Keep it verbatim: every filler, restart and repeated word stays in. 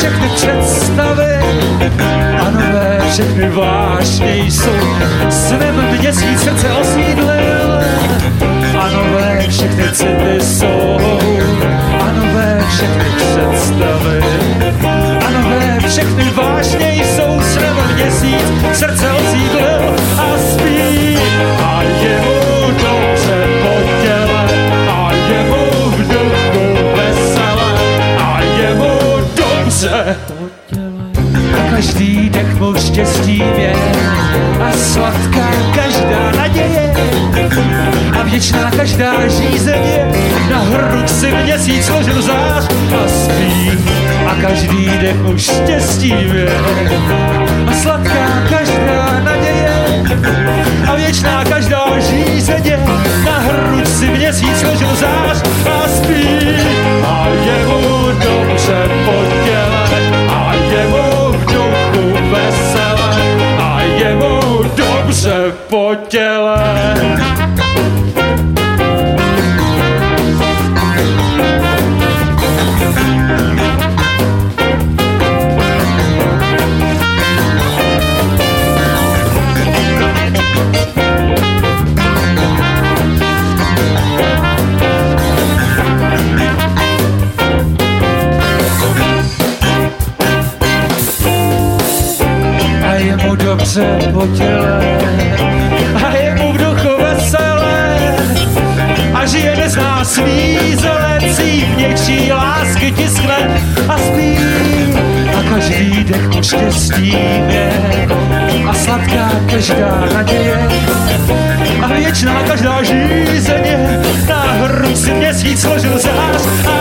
všechny představy a nové všechny vášně jsou. Snem měsíc srdce osídlil a nové všechny city jsou. A nové všechny představy a nové všechny vášně jsou. Snem měsíc srdce osídlil a spí a je mu dobře po těle a je mu v duchu vesele a je mu dobře po těle. A každý dech mu štěstí je a sladká každá naděje a věčná každá žízeně. Na hrud si měsíc složil zář a spí a každý dech mu štěstí je a sladká každá naděje a věčná každá žízeně. Na hrud si měsíc složil zář a spí a je mu dobře po těle a je mu v duchu vesele a je mu dobře po těle. Dobře po těle a je mu v duchu veselé a žije nezná svízelec, vnější lásky tiskne a spí a každý dech mu štěstí je a sladká každá naděje a věčná každá žízeně. Na hrud si měsíc složil zář a